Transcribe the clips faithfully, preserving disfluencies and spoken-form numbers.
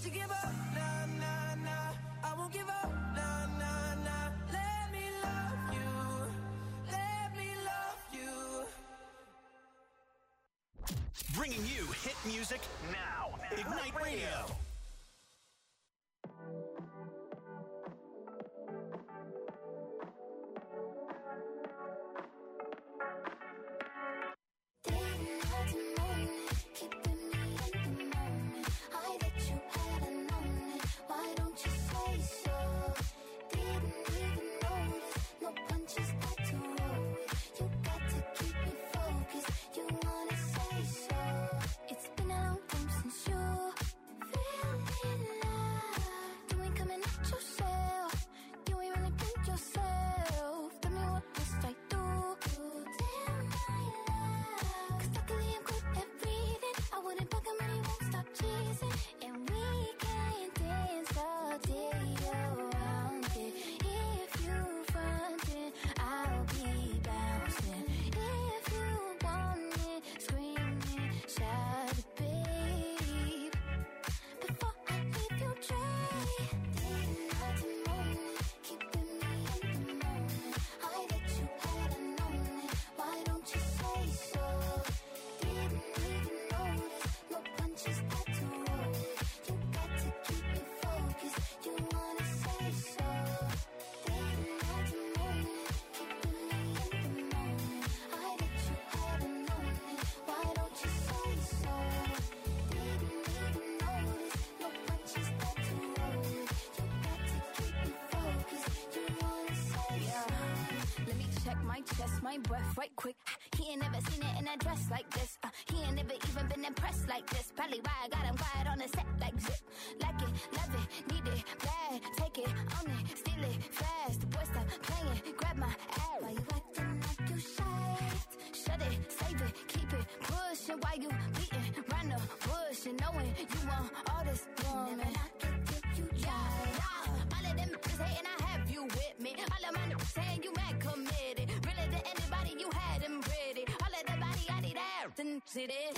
you give up, nah, nah, nah. I won't give up, nah, nah, nah. Let me love you, let me love you. Bringing you hit music now. Ignite Radio. My breath right quick. He ain't never seen it in a dress like this. Uh, he ain't never even been impressed like this. Probably why I got him quiet on the set like zip. Like it, love it, need it, bad. Take it, own it, steal it, fast. The boy stop playing, grab my ass. Why you acting like you shy? Shut it, save it, keep it pushing. While you beating round the bush and knowing you want all this woman. Never knock it till you try. Yeah, all of them is hating, I have you with me. All of my niggas saying you mad committed. Really to anybody you had them pretty. All of the body I need out and see this.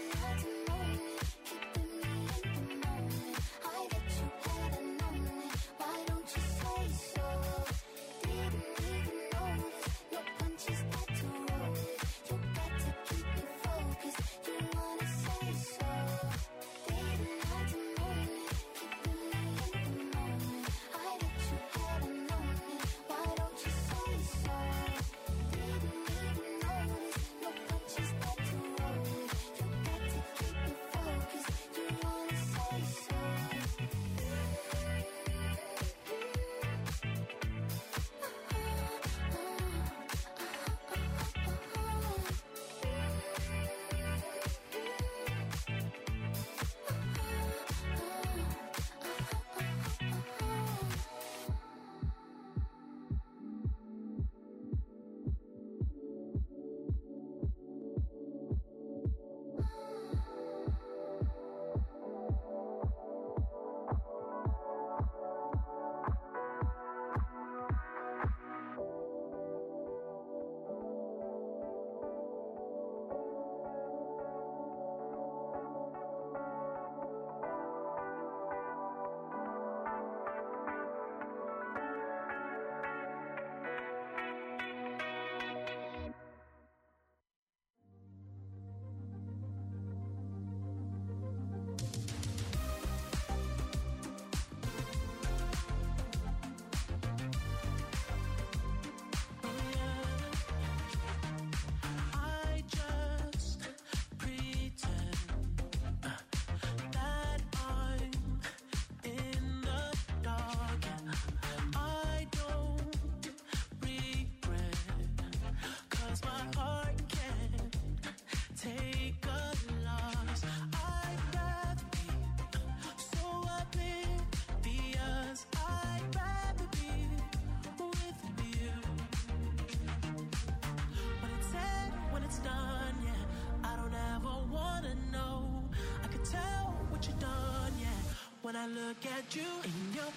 When I look at you in your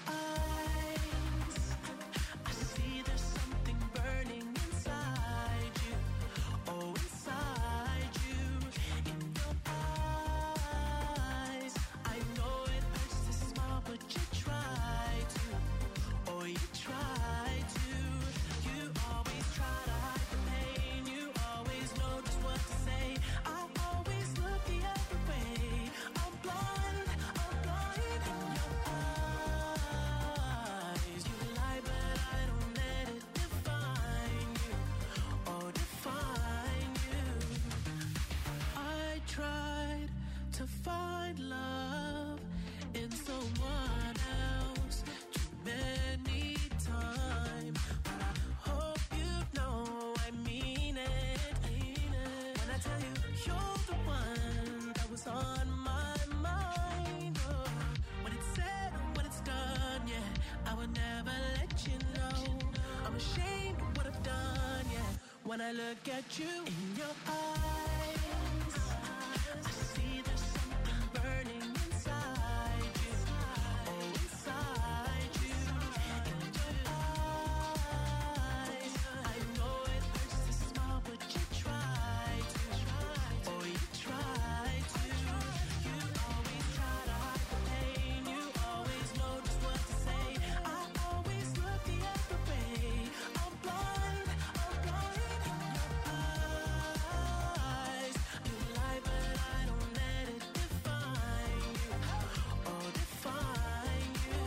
eyes, I see there's something burning inside you. Oh, inside you. In your eyes, I know it hurts to to find love in someone else too many times. But I hope you know I mean it, I mean it. When I tell you you're the one that was on my mind. Oh, when it's said and when it's done, yeah, I would never let you know. I'm ashamed of what I've done, yeah. When I look at you in your eyes, I see there's something burning inside you. Oh, inside you. In your eyes, I know it hurts to smile, but you try to. Oh, you try to. You always try to hide the pain. You always know just what to say. I always look the other way. I'm blind, I'm blind in your eyes. You lie, but I don't let it define you. Oh, define you.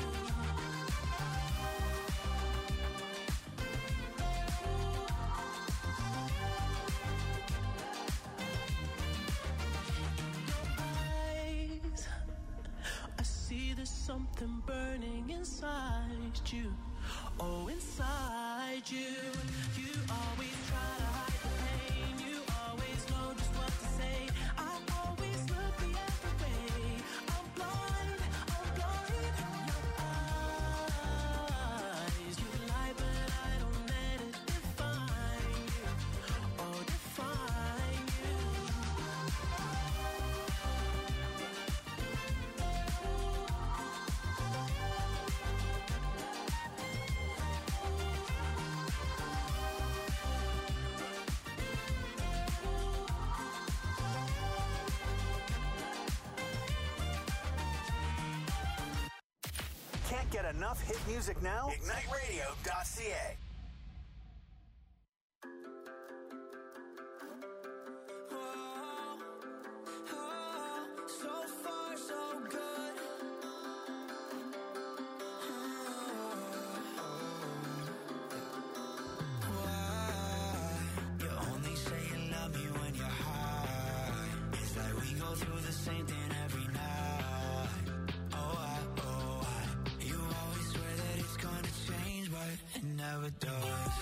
Eyes, I see there's something burning inside you. Oh, inside you. You always try to hide the pain. You always know just what to say. I always look the other way. I'm blind, I'm blind in your eyes. You lie, but I don't let it define you. Oh, define you. Can't get enough hit music now? Ignite radio dot c a. So far, so good. Why? You only say you love me when you're high. It's like we go through the same thing every night. Oh, I, oh, I. You always swear that it's gonna change, but it never does.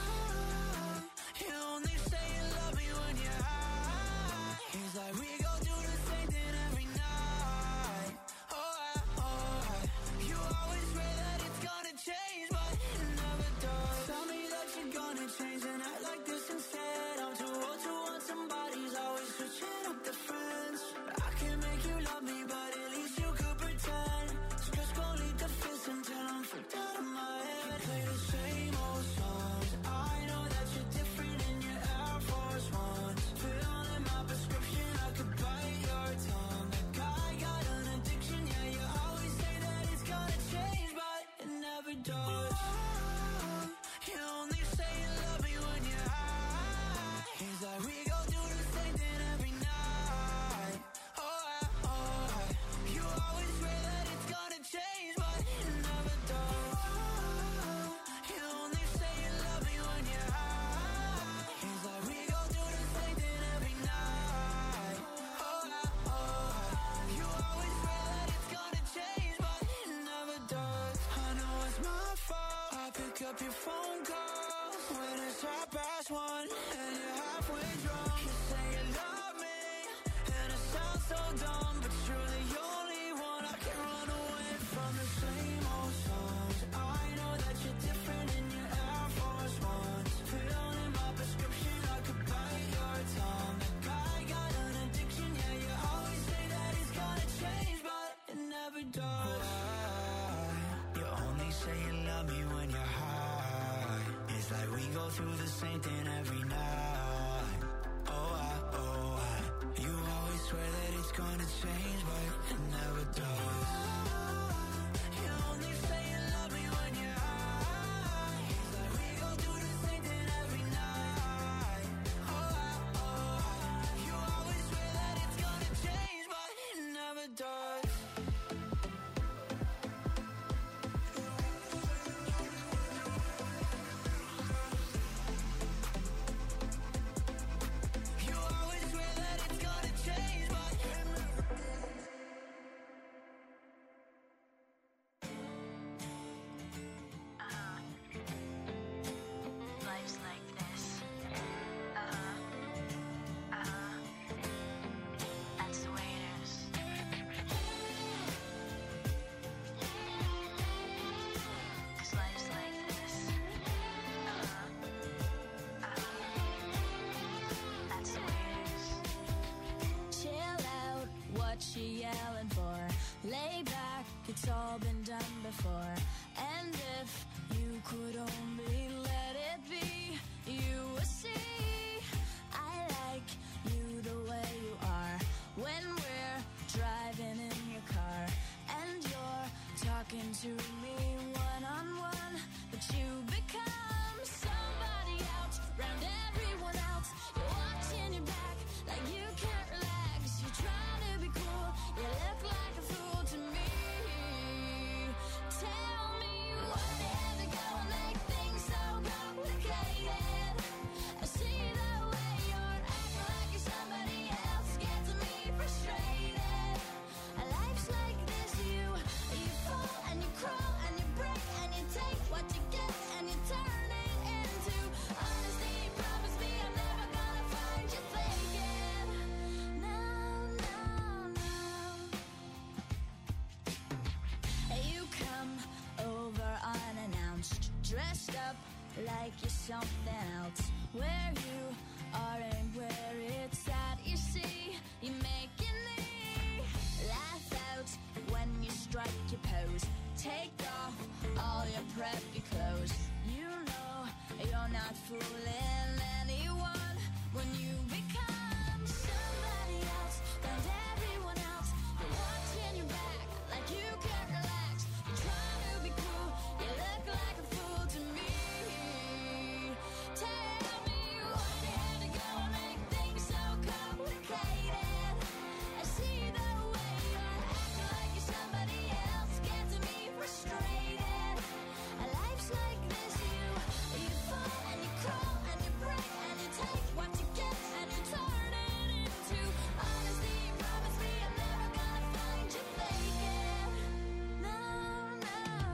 You only say you love me when you're high. It's like we go through the same thing every night. Oh, I, oh, I. You always swear that it's gonna change, but it never does. Tell me that you're gonna change and act like this instead. I'm too old to want somebody's always switching up the friends. I can make you love me, but at least you could pretend. So just go lead the fence until I'm freaked out of my head. Play the same old songs. I know that you're different in your Air Force Ones. Filling my prescription, I could bite your tongue. Like I got an addiction, yeah, you always say that it's gonna change, but it never does. You only say you love me when you're high. It's like we go through the same thing every night. Oh, I, oh, I. You always swear that it's gonna change, but it never does. You only say you love me when you're high. It's like we go through the same thing every night. Oh, I, oh, I. You always swear that it's gonna change, but it never does. I know it's my fault. I pick up your phone calls when it's half past one and you're halfway drunk. You say you love me and it sounds so dumb, but you're the only one I can run away from. The same old songs. I know that you're different in your Air Force Ones. Filling my prescription, I could bite your tongue. Like I got an addiction, yeah, you always say that it's gonna change, but it never does. You only say you love me when you're high. It's like we go through the same thing every night. Oh, I, oh, I. You always swear that it's gonna change, but it never does. You only say you love me when you're high. It's like we go through the same thing every night. Oh, I, oh, I. You always swear that it's gonna change, but it never does. You always swear that it's gonna change, but to me one on one, but you become somebody else, round everyone else. You're watching your back like you can't relax. You're trying to be cool, you look like a fool to me. Tell me what had to go and make things so complicated. I see the way you're acting like you're somebody else, gets me frustrated. Life's like this, you you fall and you crawl and you break and you take what you get and you turn it into honesty. Promise me I'm never gonna find you faking. No, no, no. You come over unannounced, dressed up like you're something else. Where you are and where it's at, you see, you're making me laugh out when you strike your pose. Take off all your preppy clothes. You know you're not fooling anyone when you become somebody else, and everyone else. You're watching your back like you can't relax. You're trying to be cool, you look like a fool to me. Tell me what had to go and make things so complicated. I see the way you're acting like you're somebody else, gets me frustrated. Life's like this, you you fall and you crawl and you break and you take what you get and you turn it into honesty. Promise me I'm never gonna find you faking. No, no,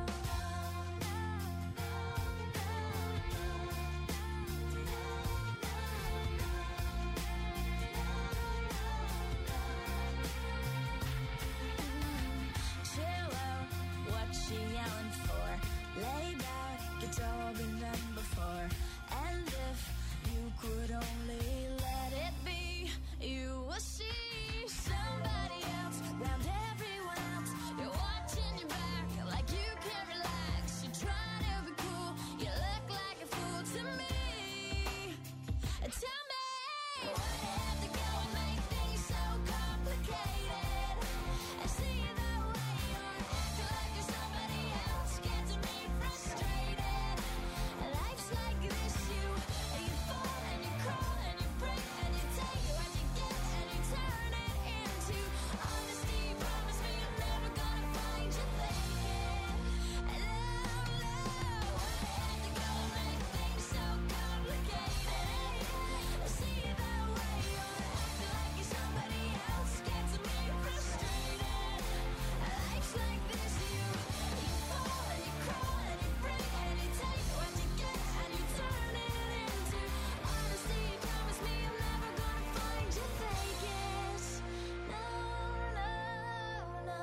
chill out, what she yelling for? Lay back, it's all been done before. And if you could only let it be, you will see somebody else, round everyone else. You're watching your back like you can't relax. You're trying to be cool, you look like a fool to me. Tell me what had to go and make things so complicated. I see the way you're acting like you're somebody else, gets me frustrated. Life's like this, you you fall and you crawl and you break and you take what you get and you turn it into honesty. Promise me I'm never gonna find you faking. No, no, what had to go and make things so complicated. I see the way you're acting like you're somebody else, gets me frustrated. Life's like this, you you fall and you crawl and you break and you take what you get and you turn it into honesty. Promise me I'm never gonna find you faking. No, no, no.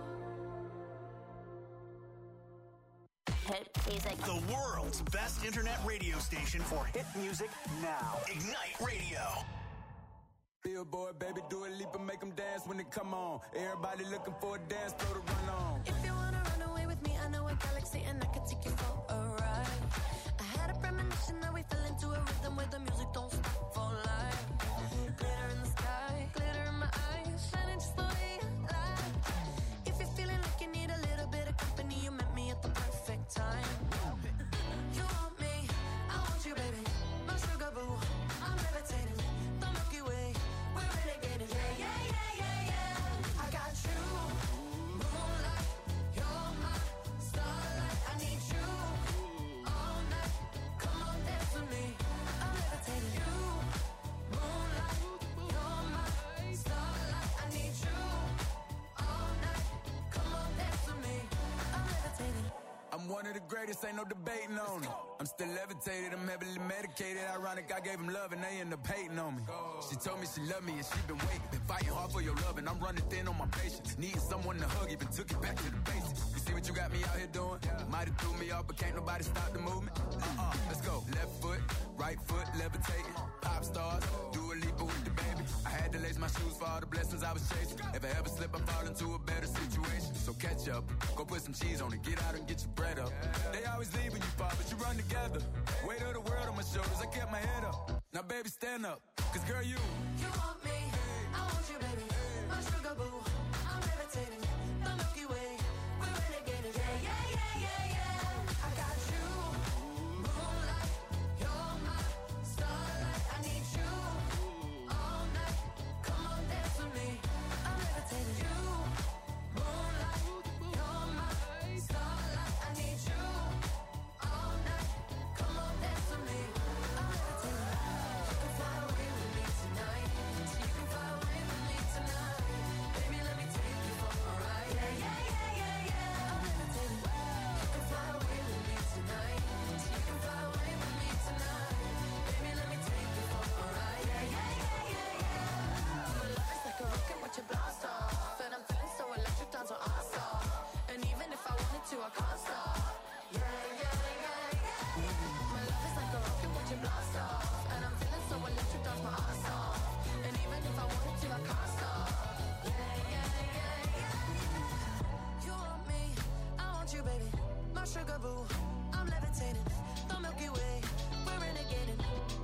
Hit music. The world's best internet radio station for hit music now. Ignite Radio. Billboard, baby, do a leap and make them dance when they come on. Everybody looking for a dance floor to run on. If you wanna run away with me, I know a galaxy and I can take you for a ride. I had a premonition that we fell into a rhythm where the music don't stop for life. Glitter in the sky, glitter in my eyes, shining just the way I like. If you're feeling like you need a little bit of company, you met me at the perfect time. You want me, I want you, baby. My sugar boo, I'm levitating. The Milky Way, we're renegading. Yeah, yeah, yeah, yeah, yeah. I got you, moonlight. You're my starlight. I need you all night. Come on, dance with me. I'm levitating. You, moonlight. You're my starlight. I need you all night. Come on, dance with me. I'm levitating. I'm one of the greatest, ain't no debating on it. I'm still levitated, I'm heavily medicated. Ironic, I gave him love and they end up hating on me. She told me she loved me and she been waiting. Been fighting hard for your love and I'm running thin on my patience. Needing someone to hug, even took it back to the basics. You see what you got me out here doing? Might have threw me off, but can't nobody stop the movement. Uh-uh, let's go. Left foot, right foot, levitating. Pop stars, do a leap with the baby. I had to lace my shoes for all the blessings I was chasing. If I ever slip, I fall into a better situation. So catch up, go put some cheese on it, get out and get your bread up. They always leave when you fall, but you run together. Weight of the world on my shoulders, I kept my head up. Now baby, stand up, cause girl, you You want me, I want you, baby. My sugar boo, I'm levitating. The Milky Way, we're renegading. Yeah, my sugar boo. I'm levitating, the Milky Way, we're renegading.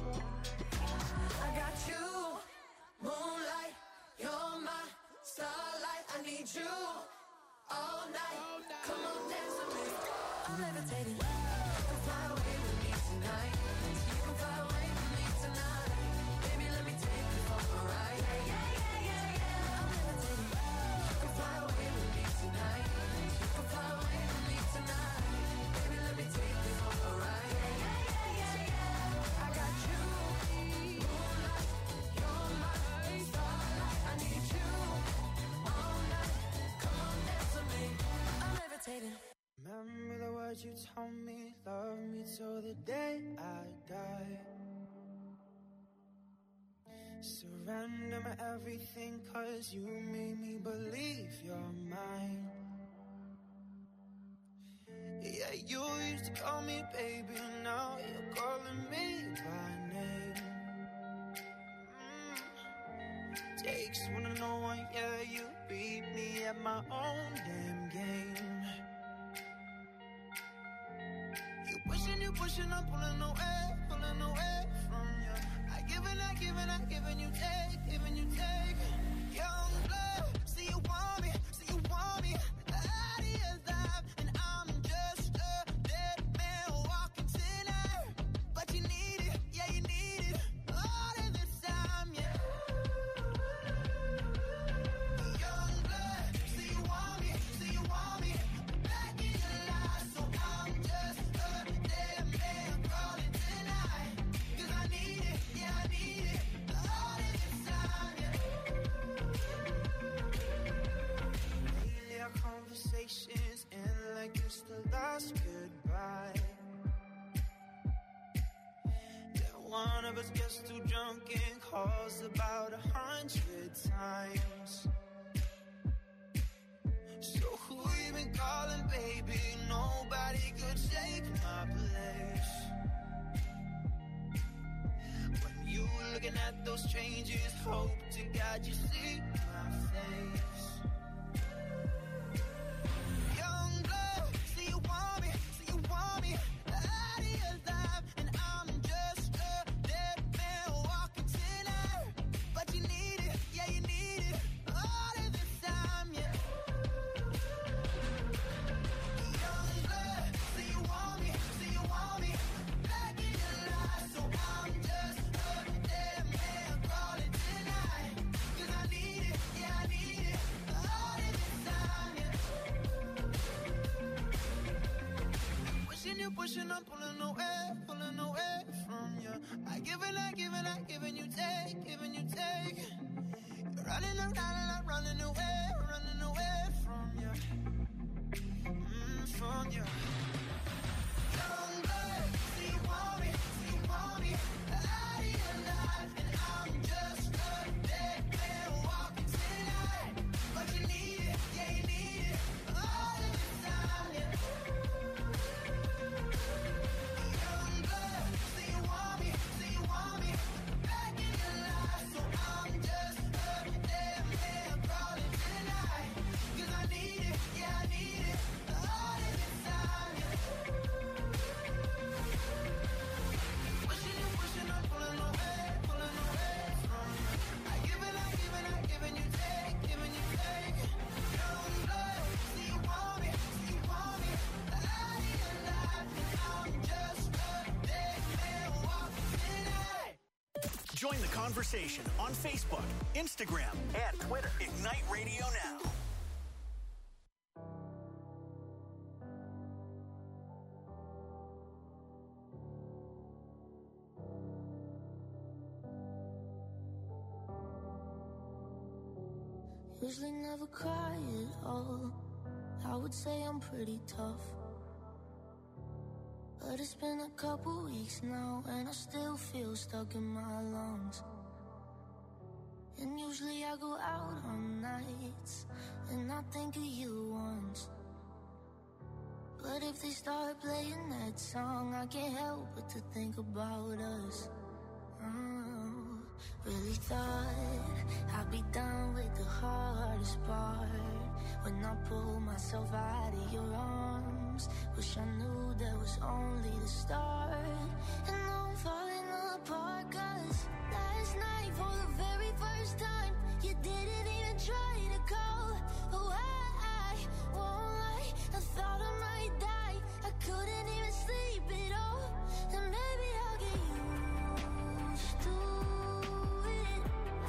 I got you, moonlight, you're my starlight. I need you all night. Come on, dance with me. I'm levitating. You can fly away with me tonight. You can fly away with me tonight. Baby, let me take you for a ride. Yeah, yeah, yeah, yeah, yeah. I'm levitating. You can fly away with me tonight. You can fly away with me tonight. Baby, let me take you for a ride. Yeah, yeah, yeah, yeah, yeah. I got you, moonlight, you're my starlight. I need you all night. Come on, dance with me. I'm levitating. Remember the words you told me, love me till the day I die. Surrender my everything, cause you made me believe you're mine. Yeah, you used to call me baby, now you're calling me by name. Mm. Takes one to know one, yeah, you beat me at my own damn game. You pushing, you pushing, I'm pulling away, pulling away from you. I give and I give and I give and you take, giving you take. Young blood, see you want me, see you want me. Out of your life, and I'm just a dead man walking tonight. But you need it, yeah you need it, all of this time, yeah. Young blood, see you want me, see you want me. Back in your life, so I'm just a dead man calling tonight. Cause I need it, yeah I need it, all of this time, yeah. Lately our conversations end like it's the last goodbye. Yeah, one of us gets too drunk and calls about a hundred times. So who you been calling, baby? Nobody could take my place. When you looking at those strangers, hope to God you see my face. Young blood, see you want me, see you want me. Out of your life, and I'm just a dead man walking tonight. But you need it, yeah you need it, all of this time, yeah. Young blood, see you want me, see you want me. Back in your life, so I'm just a dead man calling tonight. Cause I need it, yeah I need it, all of this time, yeah. Pushing you, pushing, I'm pulling away, pulling away from you. I give and I give and I give and you take, giving you take. You're running around and I'm running away, running away from you, mm, from you. Young blood, see you want me, see you want me. Out of your life, and I'm just a dead man walking tonight. But you need it, yeah you need it, all of this time, yeah. Young blood, see you want me, see you want me. Back in your life, so I'm just a dead man calling tonight. Cause I need it, yeah I need it, all of this time, yeah. Pushing you, pushing, I'm pulling away, pulling away from you. I give and I give and I give and you take, giving you take. Young blood, see you want me, see you want me. Out of your life, and I'm just a dead man walking tonight. Join the conversation on Facebook, Instagram, and Twitter. Ignite Radio Now. Usually never cry at all. I would say I'm pretty tough, but it's been a couple weeks now and I still feel stuck in my lungs. And usually I go out on nights and I think of you once. But if they start playing that song, I can't help but to think about us. Oh, really thought I'd be done with the hardest part. when I pull myself out of your arms. Wish I knew that was only the start. And now I'm falling apart, cause last night for the very first time you didn't even try to call. Oh, I, I won't lie, I thought I might die. I couldn't even sleep at all. And maybe I'll get used to it.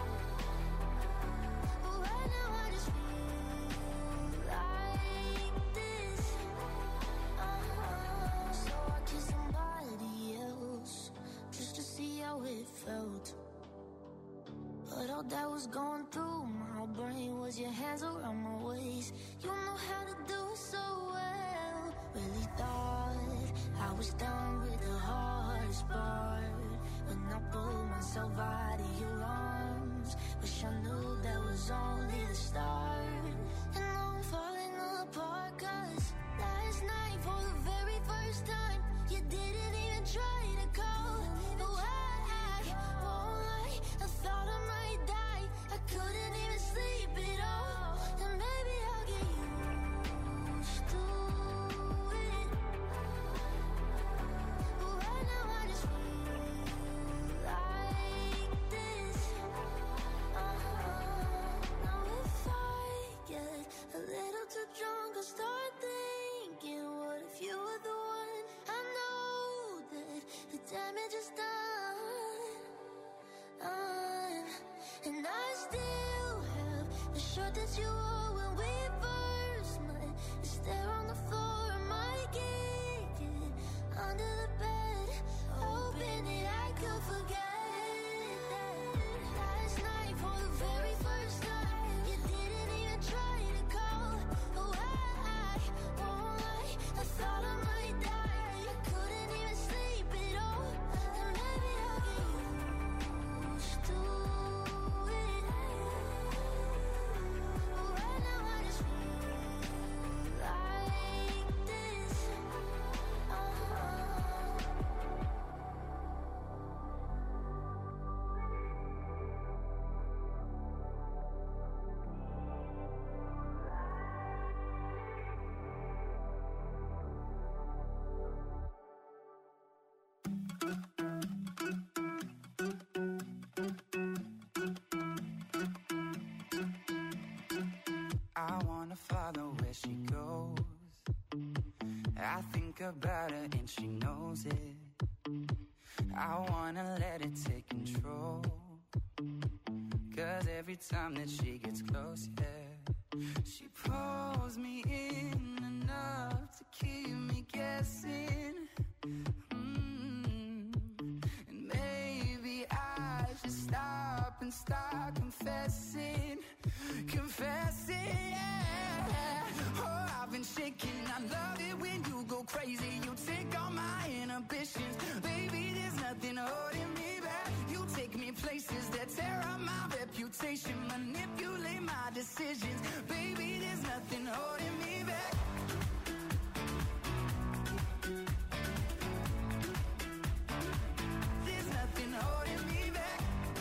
But right now I just feel like this. Uh-huh. So I kissed somebody else just to see how it felt. But all that was going through my brain was your hands around my waist. You know how to do it so well. Really thought I was done with the hardest part when I pulled myself out of your arms. Wish I knew that was only the start. And now I'm falling apart, cause last night for the very first time you didn't even try to call. No, I, I won't lie, I thought I might die. I couldn't even sleep at all. And maybe I'll get used to it. But right now I just feel like this. Uh-huh. Now if I get a little too drunk, I'll start thinking, what if you were the one? I know that the damage is done. Uh, and I still have the shirt that you wore when we first met. It's there on the floor, I might kick it under the bed, hoping that I could forget that last night for the very first time you didn't even try to call. Oh, I, I won't lie, I thought I might die. I couldn't even sleep at all. And maybe I'll get used to it. But right now I just feel like this. Uh-huh. I wanna follow where she goes. I think about her and she knows it. I wanna let it take control. Cause every time that she gets close, yeah, she pulls me in enough to keep me guessing. Mm. And maybe I should stop and start confessing. Confessing, yeah. Oh, I've been shaking. I love it when you go crazy. You take all my inhibitions. Baby, there's nothing holding me back. You take me places that tear up my reputation. Manipulate my decisions. Baby, there's nothing holding me back. There's nothing holding me back.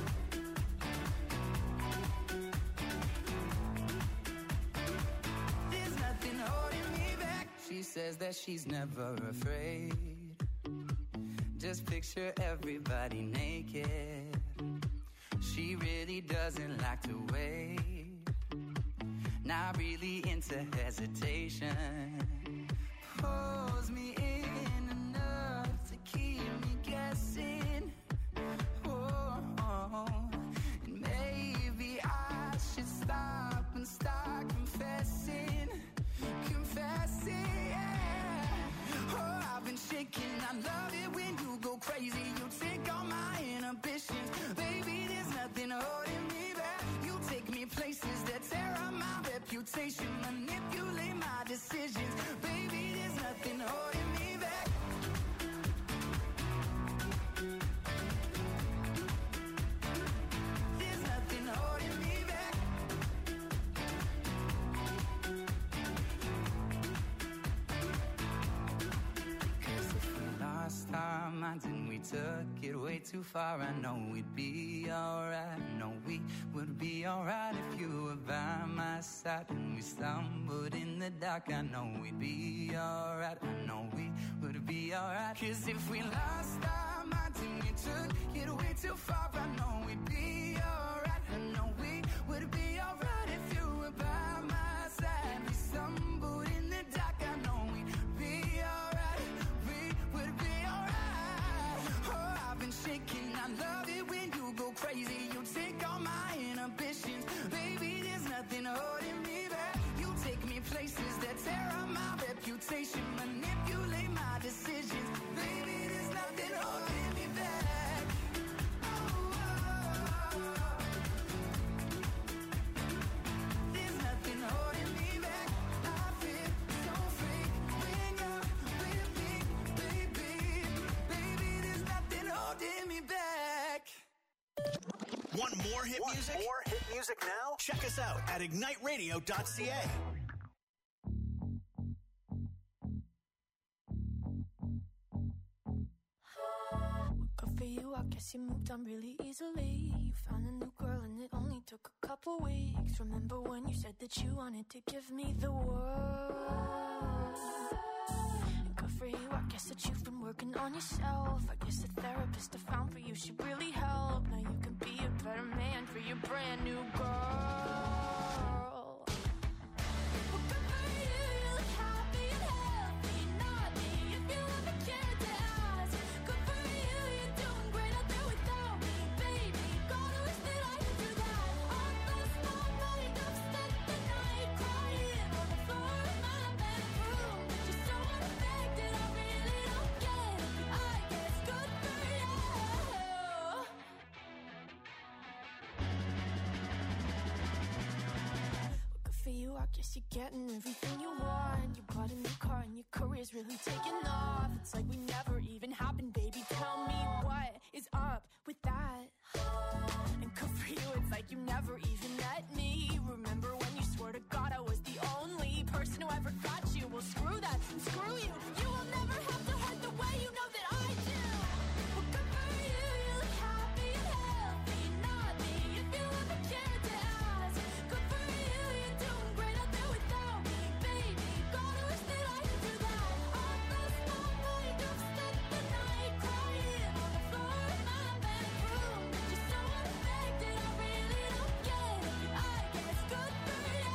There's nothing holding me back. She says that she's never afraid. Just picture everybody naked. She really doesn't like to wait. Not really into hesitation. Pulls me in enough to keep me guessing. Oh, oh. And maybe I should stop and start confessing. Confessing, yeah. Oh, I've been shaking. I love it when you go crazy. You take all my inhibitions. Baby, there's nothing holding me back. You take me places that tear up my reputation. Manipulate my decisions. Baby, there's nothing holding me back. There's nothing holding me back. Cause if we lost our minds and we took it way too far. I know we'd be alright. I know we would be alright if you were by my side. And we stumbled in the dark. I know we'd be alright. I know we would be alright. Cause if we lost our minds and we took it way too far, I know we'd be alright. I know we would be alright if you were by my side. We stumbled in the dark. I know we'd be alright. We would be alright. Oh, I've been shaking. I love it when you go crazy. You take all my inhibitions. Baby, there's nothing holding me back. You take me places that tear up my reputation. Manipulate my decisions. Baby, there's nothing holding me back. Oh, oh, oh. There's nothing holding me back. I feel so free when you're with me, baby. Baby, there's nothing holding me back. Want more hit Want music? more hit music now? Check us out at ignite radio dot c a. Good for you, I guess you moved on really easily. You found a new girl and it only took a couple weeks. Remember when you said that you wanted to give me the world? And good for you, I guess that you've been working on yourself. I guess the therapist I found for you should really help. Now you can be a better man for your brand new girl. Well, good for you, you look happy and healthy. Not me, if you ever cared to ask. Good for you, you're doing great out there without me, baby. Gotta wish that I could do that. I lost my mind, I've spent the night crying on the floor of my bedroom. But you're so unaffected, I really don't get it. But I guess good for you. Well, good for you, I guess you're getting everything you want. You bought a new car and your career's really taking off. It's like we never even happened, baby. Tell me what is up with that? And good for you, it's like you never even met me. Remember when you swore to God I was the only person who ever got you? Well, screw that, and screw you. You will never have to hurt the way you know that I do. Well, good for you, you look happy and healthy. Not me, if you ever cared to ask. Good for you, you're doing great out there without me, baby. Gotta wish that I could do that. I lost my mind, I've spent the night crying on the floor of my bedroom. But you're so unaffected, I really don't get it. But I guess good for you.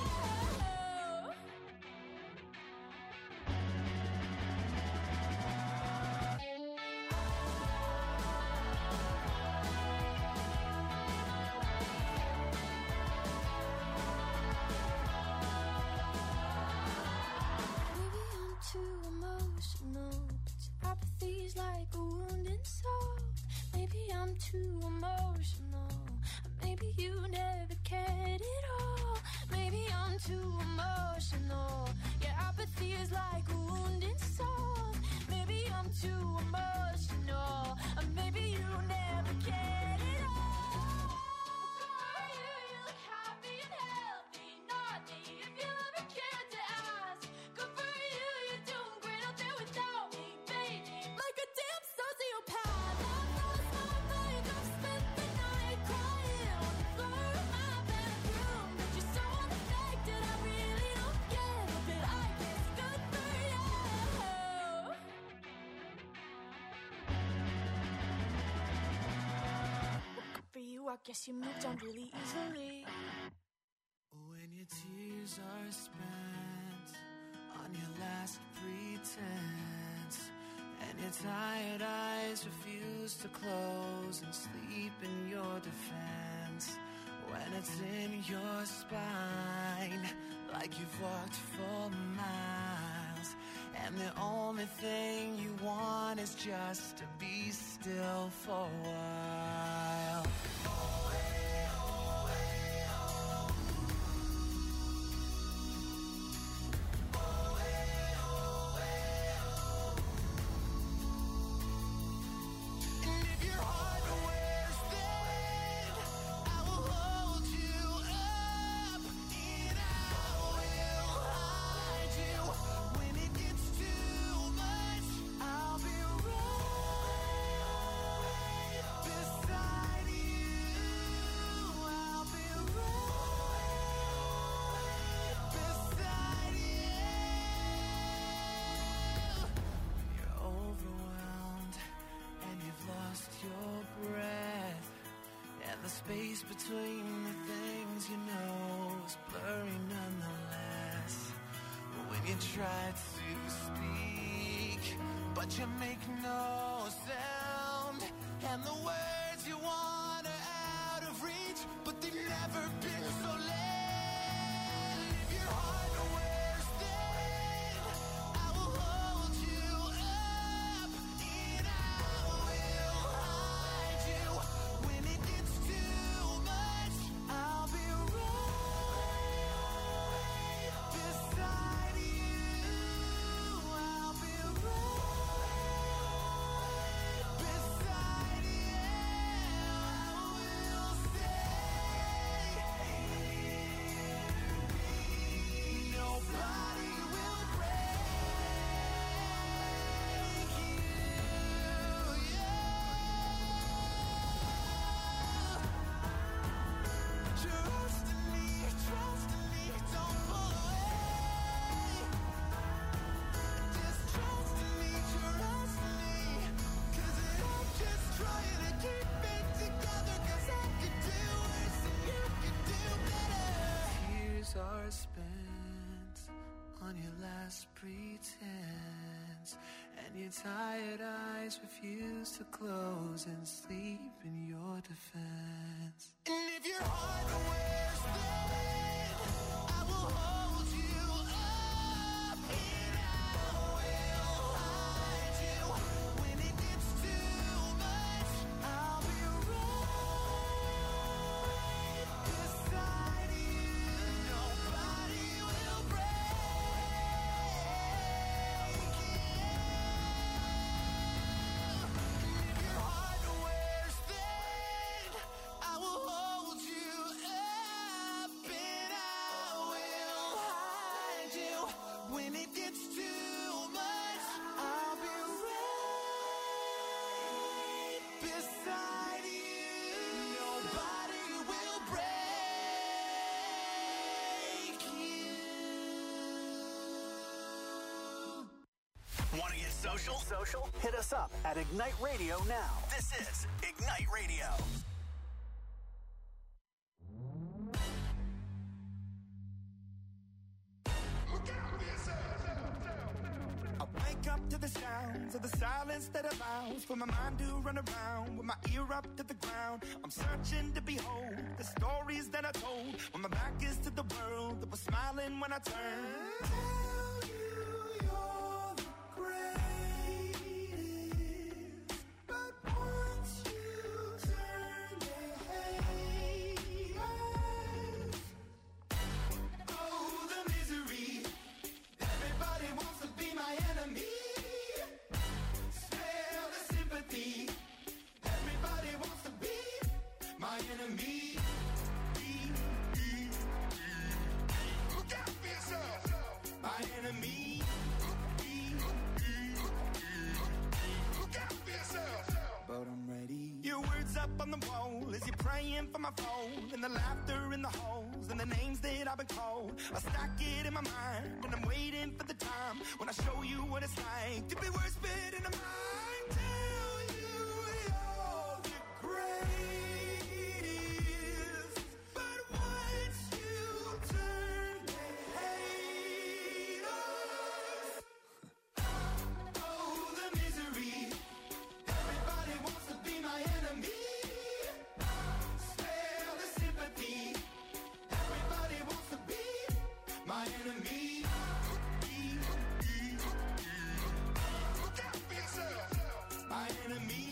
Maybe I'm too emotional, but your apathy's like a wounded soul. Maybe I'm too emotional, maybe you never cared at all. Maybe I'm too emotional, your apathy is like a wounded soul. Maybe I'm too emotional, maybe you never cared at all. Good for you, you look happy and healthy. Not me, if you ever cared to ask. Good for you, you're doing great out there without me, baby. Like a damn sociopath. I've lost my mind, I've spent the night crying on the floor of my bedroom. But you're so unaffected, I really don't get it. But I guess good for you. Well, good for you, I guess you moved on really easily. When your tears are spent on your last pretense, and your tired eyes refuse to close and sleep in your defense, when it's in your spine, like you've walked for miles, and the only thing you want is just to be still for a while. And if your heart wears thin, I will hold you up, and I will hide you. When it gets too much, I'll be right space between the things you know is blurry nonetheless. When you try to speak, but you make no sound, and the words you want are out of reach, but they've never been so loud. If your heart wears thin, I will hold you up, and I will hide you. When it gets too much, I'll be right beside you. I'll be right beside you. I will stay. Nobody will break you. Trust in me, trust in me, don't pull away. Just trust in me, trust in me, 'cause I'm just trying to keep it together, 'cause I could do worse and you could do better. Tears are spent on your last pretense, and your tired eyes refuse to close and sleep in your defense. And if your heart wears thin, I will hold you up, and I will hide you. When it gets too much, I'll be right beside you. Nobody will break you. If your heart wears thin, I will hold you up, and I will hide you. When it gets too much, I'll be right beside you. Nobody will break you. Want to get social? Social? Hit us up at Ignite Radio now. This is Ignite Radio. I wake up to the sounds of the silence that allows for my mind to run around with my ear up to the ground. I'm searching to behold the stories that I told when my back is to the world that was smiling when I turned. Tell you you're the greatest, but once you turn, they hate us. Oh, the misery. Everybody wants to be my enemy. Smell the sympathy. Everybody wants to be my enemy. Look out for yourself. My enemy. Look out for yourself. But I'm ready. Your words up on the wall as you're praying for my phone, and the laughter in the halls and the names that I've been called. I stack it in my mind, and I'm waiting for the time when I show you what it's like to be worse fit in a mind. Tell you you're the greatest, but once you turn, they hate us. Oh, the misery. Everybody wants to be my enemy. Spare the sympathy. Everybody wants to be my enemy. Look out for yourself. My enemy.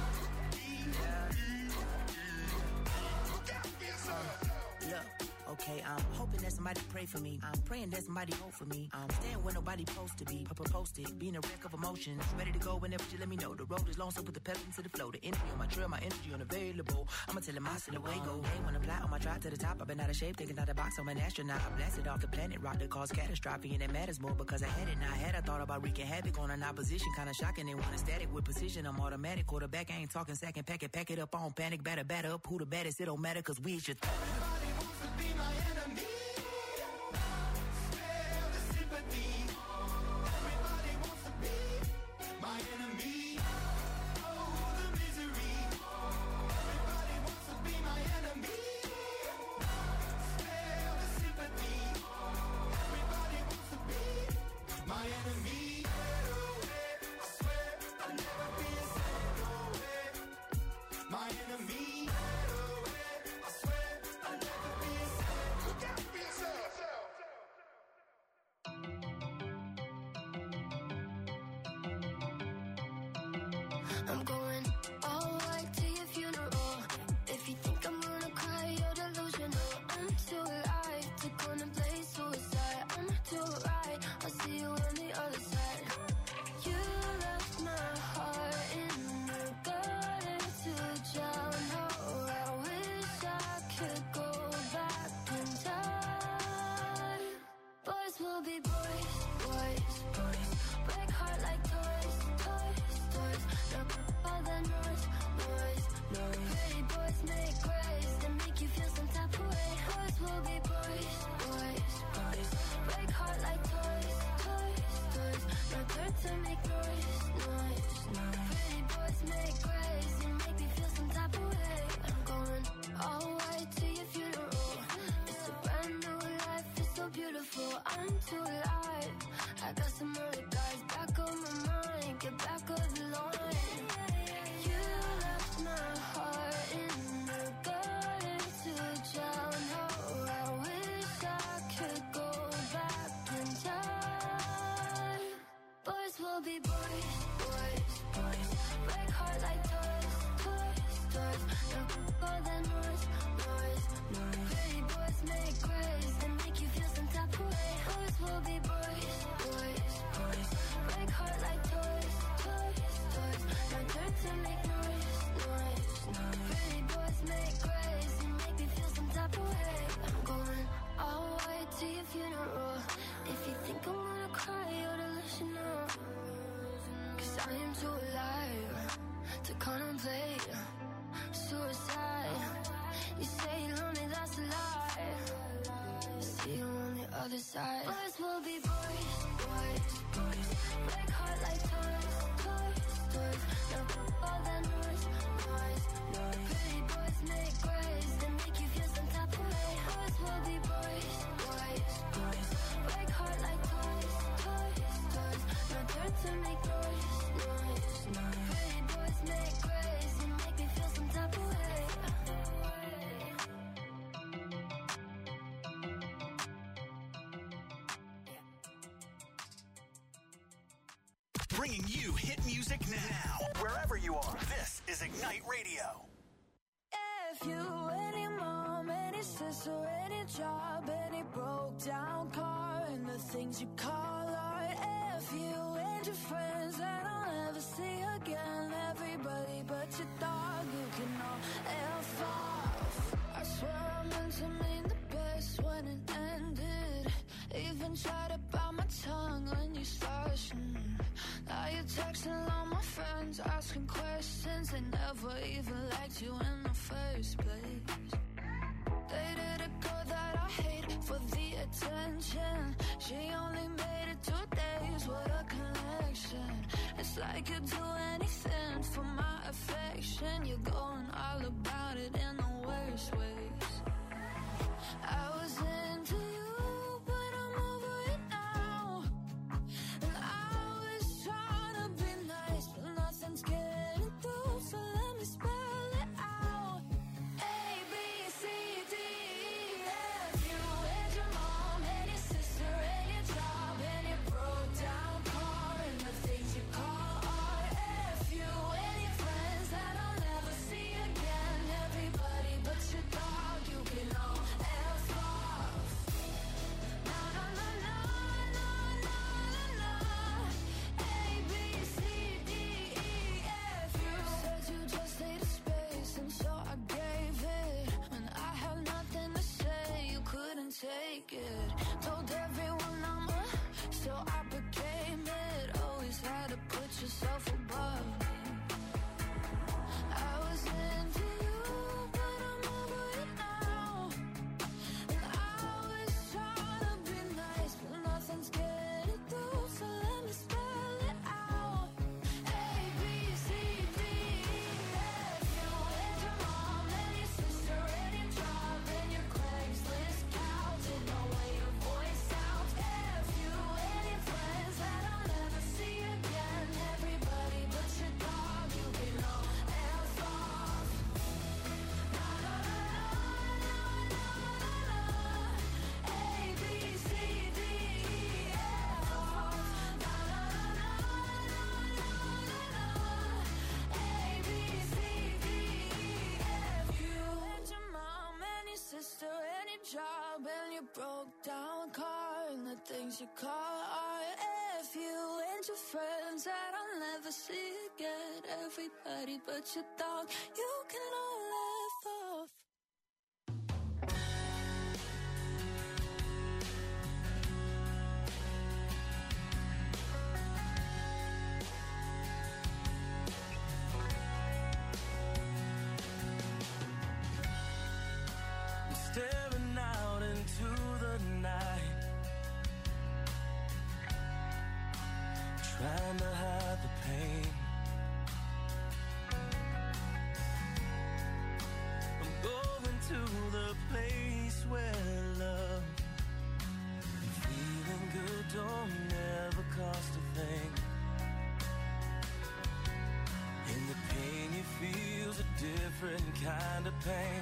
Look out for yourself. Look, okay, I'm hoping that somebody pray for me. I'm praying that somebody hope for me. I'm staying where nobody supposed to be. Papa posted, being a wreck of emotions. Ready to go whenever you let me know. The road is long, so put the pedal into the flow. The energy on my trail, my energy unavailable. I'ma tell him I still away go. Hey, when I'm fly on my drive to the top, I've been out of shape, thinking out the box. I'm an astronaut. I blasted off the planet, rock that caused catastrophe, and it matters more because I had it. Now I had I thought about wreaking havoc on an opposition, kinda shocking. They want a static with precision. I'm automatic, quarterback. I ain't talking second, pack it, pack it up on panic, batter, batter up. Who the baddest? It don't matter, cause we should. Everybody wants to be my enemy. Spare the sympathy. Everybody wants to be my enemy. Oh, the misery. Everybody wants to be my enemy. My enemy, get away. I swear I'll never be the same, no way. My enemy, get away. I swear I'll never be the same. Look out for yourself. I'm going all white to your funeral. If you think I'm gonna cry, you're delusional. I'm too alive to contemplate suicide. I'm too right, I'll see you on the other side. You left my heart in the gutter to drown. Oh, I wish I could go back in time. Boys will be boys, boys, boys. Break heart like toys, toys, toys. Look all the noise, noise, noise. Pretty boys make grace and make you feel some type of way. Boys will be boys, boys, boys. Break heart like toys, toys, toys. No turn to make noise, noise, noise. Pretty boys make grace and make me feel some type of way. I'm going all white to your funeral. It's a brand new life, it's so beautiful. I'm too alive. I got some other guys back on my mind. Get back on the line. You left my heart in the gutter to drown. Oh, I wish I could go back in time. Boys will be boys, boys, boys. Break heart like toys, toys, toys. Look all the noise, noise, noise. Pretty boys make grace and make you feel some type of way. Boys will be boys, boys, boys. Break heart like toys, toys, toys. No turn to make noise, noise, noise. Pretty boys make grace and make me feel some type of way. I'm going all white to your funeral. If you think I'm gonna cry, you're delusional. Cause I am too alive to contemplate suicide. You say you're lonely, that's a lie. See you on the other side. Boys will be boys, boys, boys. Break heart like toys, toys, toys. No all that noise, noise, noise. Pretty boys make grace and make you feel some type of way. Boys will be boys, boys, boys. Break heart like toys, toys, toys. No turn to make noise, noise, noise. Pretty boys make grace and make me feel some type of way. Bringing you hit music now. Wherever you are, this is Ignite Radio. If you, any mom, any sister, any job, any broke down car, and the things you call art. If you and your friends that I'll never see again, everybody but your dog, you can all F off. I swear I meant to mean the best when it ended. Even tried to bite my tongue when you started. Mm. Now you're texting all my friends, asking questions. They never even liked you in the first place. Dated a girl that I hate for the attention. She only made it two days, what a connection. It's like you'd do anything for my affection. You're going all about it in the worst ways. I was into you, but I'm over it now. And I was trying to be nice, but nothing's getting through, so let me spell it out. A, B, C, D, E, F. You and your mom and your sister and your job and your broke down car and the things you call art. F you and your friends that I'll never see again. Everybody but your dog, you can all F off. No, no, no, no, no, no, no, no. A, B, C, D, E, F. You said you just needed space, and so I gave it. When I had nothing to say, you couldn't take it. Told everyone I'm a, so I became it. Always had to put yourself above me. I was into you, but I'm over it now. And I was trying to be nice, but nothing's getting through, so let me spell it out. A, B, C, D, E, F. You and your mom and your sister and your job and your Craigslist couch. And no way you broke down car and the things you call art. If you and your friends that I'll never see again, everybody but your dog, you can all laugh off. Staring out into the night, trying to hide the pain. I'm going to the place where love and feeling good don't ever cost a thing. And the pain you feel's a different kind of pain.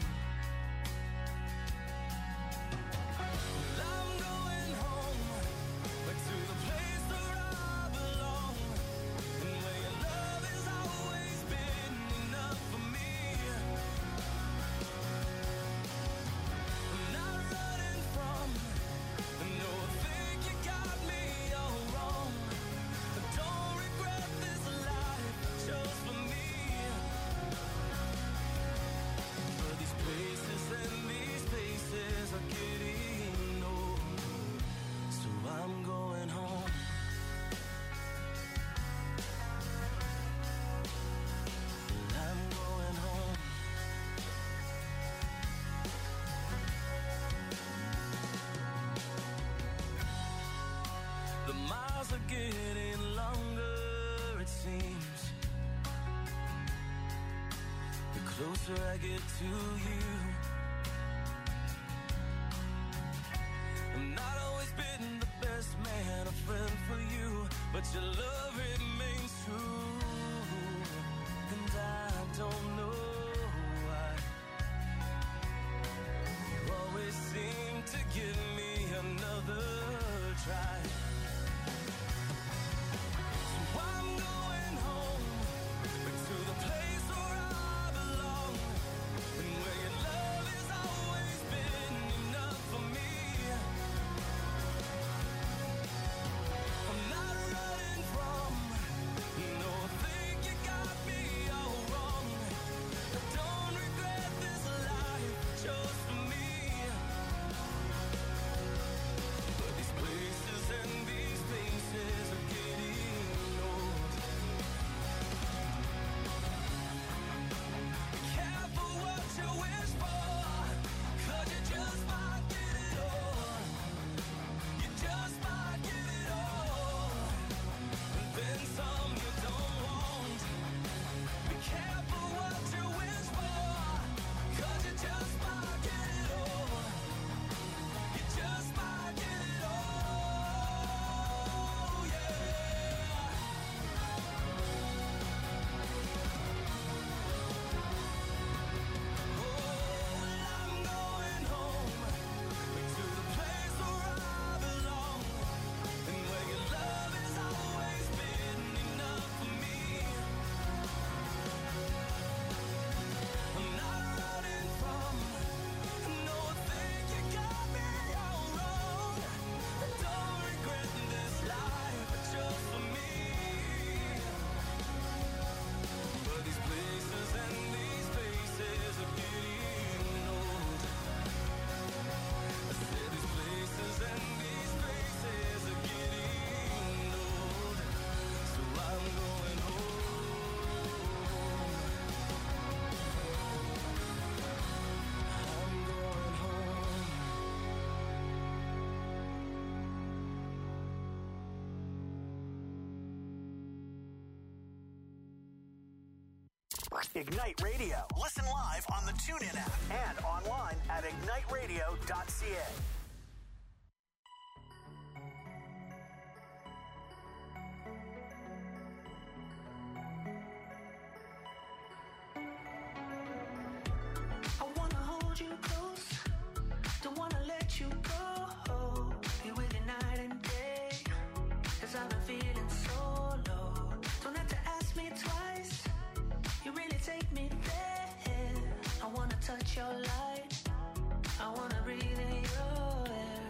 Getting longer, it seems. The closer I get to you, I've not always been the best man, a friend for you, but your love remains true. And I don't know why you always seem to give me another try. I'm going home, back to the place where I belong, and where your love has always been enough for me. I'm not running from, no, I think you got me all wrong. I don't regret this life I chose for me. But these places and these faces are getting you wish for, 'cause you just might get it all. You just might get it all, and then some you don't want. Be careful what you wish for, 'cause you just might get it all. You just might get it all, yeah. Ignite Radio. Listen live on the TuneIn app and online at ignite radio dot c a. I wanna hold you close, don't wanna let you go. Be with you night and day, 'cause I've been feeling so low. Don't have to ask me twice, you really take me there. I wanna touch your light, I wanna breathe in your air.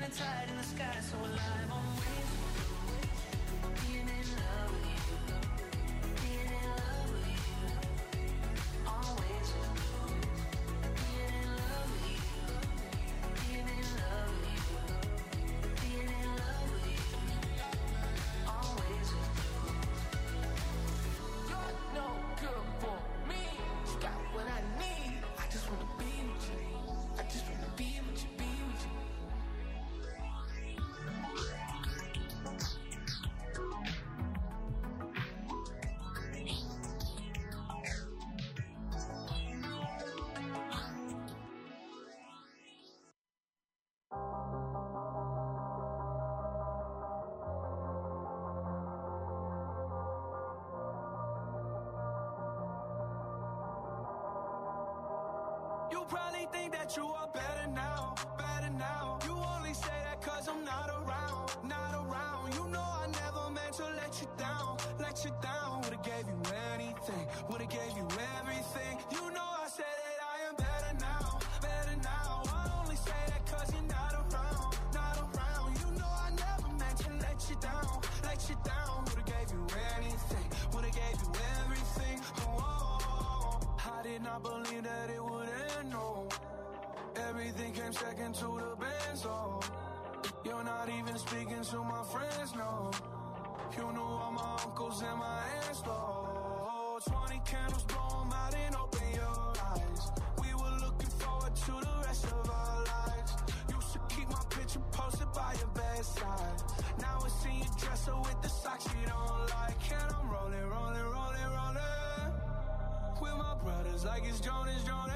a tide in the sky, so alive on waves. Being in love with you, being in love with you, always with you. Being in love with you, being in love with you, being in love with you, always with you. You're no good for me. You got what I need. I just wanna be with you. I just wanna be with you, be with you. You probably think that you are better now, better now. You only say that cause I'm not around, not around. You know I never meant to let you down, let you down. Would've gave you anything, would've gave you everything. You know I said that I am better now, better now. I only say that cause you're not around, not around. You know I never meant to let you down, let you down. Would've gave you anything, would've gave you everything. Oh, I did not believe that it would end, no. Everything came second to the benzo. You're not even speaking to my friends, no. You knew all my uncles and my aunts, though. Twenty candles, blow 'em out and open your eyes. We were looking forward to the rest of our lives. Used to keep my picture posted by your bedside. Now it's in your dresser with the socks you don't like. And I'm rolling, rolling, rolling, rolling with my brothers like it's Jonas, Jonas.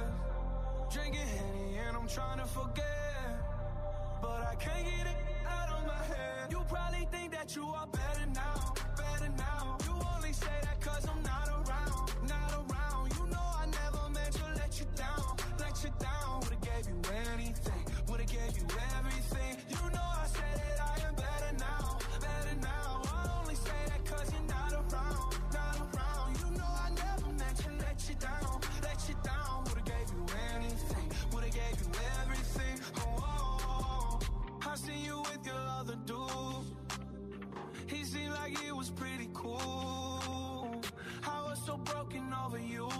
Drinking Henny and I'm trying to forget, but I can't get it out of my head. You probably think that you are better now, better now. You only say that cause I'm not around, not around. You know I never meant to let you down, let you down. Would've gave you anything, would've gave you everything. You know I said that I am better now, better now. I only say that cause you're not around, not around. You know I never meant to let you down, let you down. Would've gave you anything, would've gave you everything. Oh, oh, oh. I seen you with your other dude. He seemed like it was pretty cool. I was so broken over you.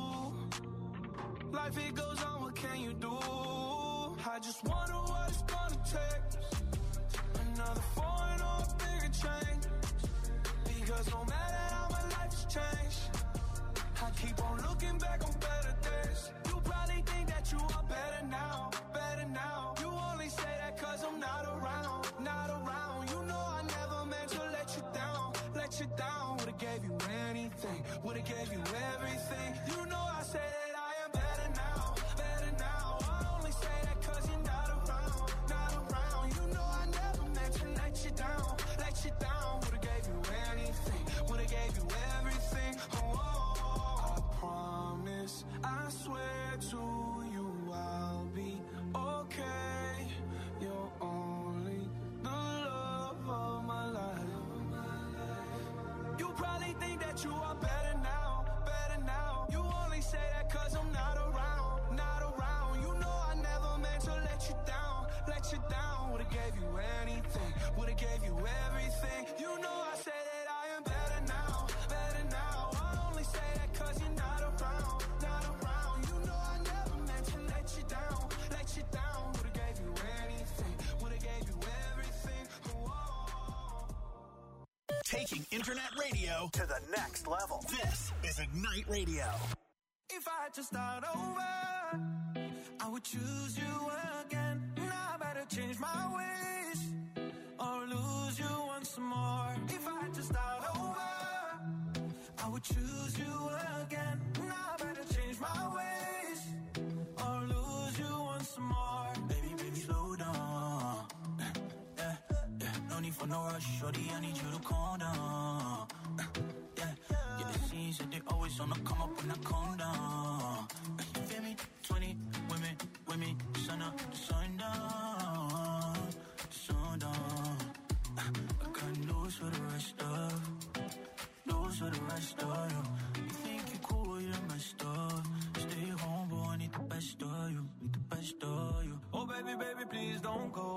Life it goes on, what can you do? I just wonder what it's gonna take. Another foreign or a bigger change. Because no matter how my life has changed, I keep on looking back on better days. You probably think that you are better now, better now. You only say that cause I'm not around, not around. You know I never meant to let you down, let you down. Would've gave you anything, would've gave you everything. You know I say that I am better now, better now. I only say that cause you're not around, not around. You know I never meant to let you down, let you down. Would've gave you anything, would've gave you everything. Oh, oh, I promise, I swear to you I'll be okay. You're only the love of my life. You probably think that you are better now, better now. You only say that cause I'm not around, not around. You know I never meant to let you down, let you down. Would've gave you anything, would've gave you everything. You know I say that I am better now, better now. I only say that cause you're not around, not around. You know I never meant to let you down, let you down. Would've gave you anything, would've gave you everything. Whoa. Taking internet radio to the next level. This is Ignite Radio. If I had to start over, I would choose you again. Now I better change my ways or lose you once more. If I had to start over, I would choose you again. Now I better change my ways or lose you once more. Baby, baby, slow down. Yeah, yeah. No need for no rush, shorty, I need you to calm down. Yeah, yeah, it seems that they always on the come up when I calm down. You feel me? twenty women with me, sun up, the sun down, the sun down. I got news for the rest of, news for the rest of you. You think you cool, you're messed up. Stay home, boy, I need the best of you, need the best of you. Oh baby, baby, please don't go. I won't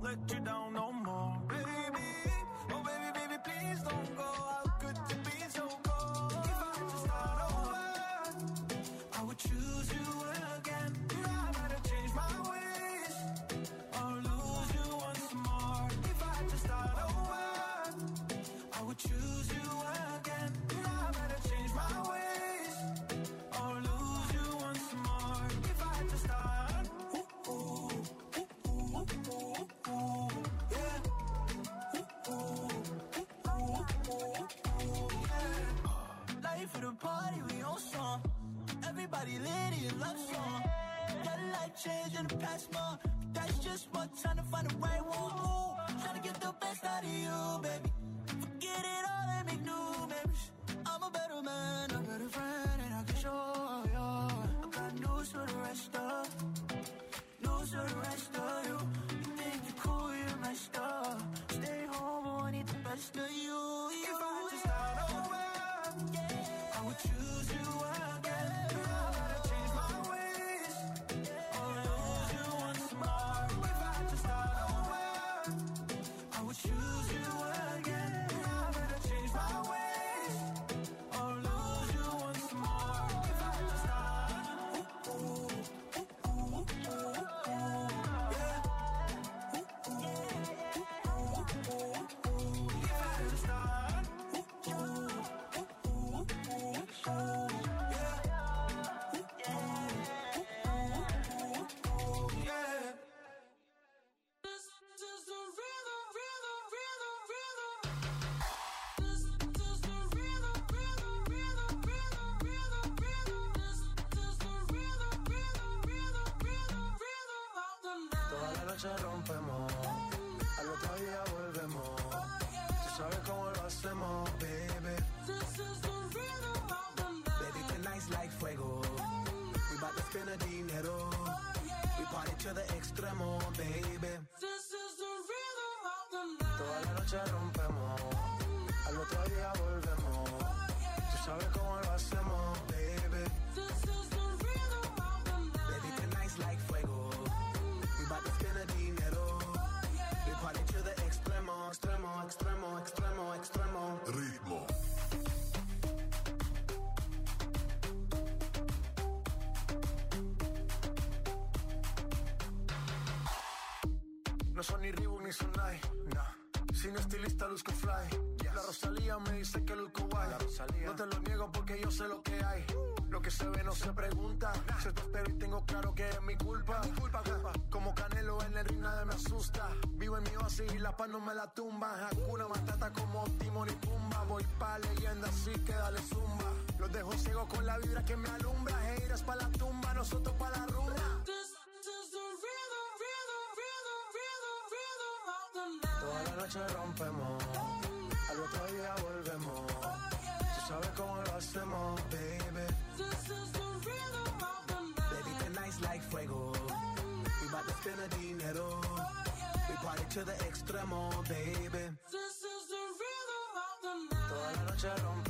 let you down no more. Baby, oh baby, baby, please don't go. How could you be so cold? If I had to start over, I would choose you again. You know I better change my ways or lose you once more. If I had to start over, I would choose you again. You know I better change my ways or lose you once more. If I had to start, ooh, ooh, ooh, ooh, ooh, ooh, yeah. Ooh, ooh, ooh, ooh, ooh, yeah. Life for the party, we on song. Everybody lit in love song. Got a life change in the past month. That's just what trying to find the right one. Ooh, trying to get the best out of you, baby. Forget it all and make new memories. I'm a better man, a better friend, and I can show you. I got news for the rest of, news for the rest of you. You think you're cool, you're messed up. Stay home, I need the best of you. If I had to start over, I would choose you again. I gotta change my ways or lose you once more. If I had to start over, I would choose you again. I better change my ways or lose you once more. If I had to start, ooh, ooh, ooh, ooh, ooh, yeah. Ooh, ooh, ooh, ooh, ooh. If I had to start, ooh, ooh, ooh, ooh, ooh, yeah. Ooh, ooh, ooh, ooh, yeah. This is the rhythm, rhythm, rhythm, rhythm. This is the rhythm, rhythm, rhythm, rhythm, rhythm, rhythm. This is the rhythm, rhythm, rhythm, rhythm, rhythm of the night. Toda la noche rompemos, al otro día volvemos. Tú sabes cómo lo hacemos, baby. This is the rhythm of the night. Baby, tonight's like fuego. We bout to spend the dinero. We party to the extremo, baby. This is the rhythm of the night. Toda la noche rompemos, al otro día volvemos. Tú sabes cómo lo hacemos, baby. This is the rhythm of the night. Baby, tonight's like fuego. We bout to spend the dinero. We party to the extremo, extremo, extremo, extremo, extremo. Ritmo. No son ni Reebok ni Sonai, nah. Sin estilista luzco fly. La Rosalía me dice que luzco guay. No te lo niego porque yo sé lo que hay. Lo que se ve no se pregunta. Se te espero y tengo claro que es mi culpa. Como Canelo en el ring nada me asusta. Vivo en mi oasis y la paz no me la tumba. Hakuna Matata como Timon y Pumba. Voy pa' leyenda así que dale zumba. Los dejo ciego con la vibra que me alumbra. Heiras pa' la tumba, nosotros pa' la rumba. This is the rhythm, rhythm, rhythm, rhythm, rhythm of the night. Toda la noche rompemos, al otro día volvemos. Tú sabes cómo lo hacemos, baby. This is the rhythm of the night. Baby, tonight's like fuego. We bout to spend the dinero. We party to the extremo, baby. This is the rhythm of the night. Toda la noche rompemos.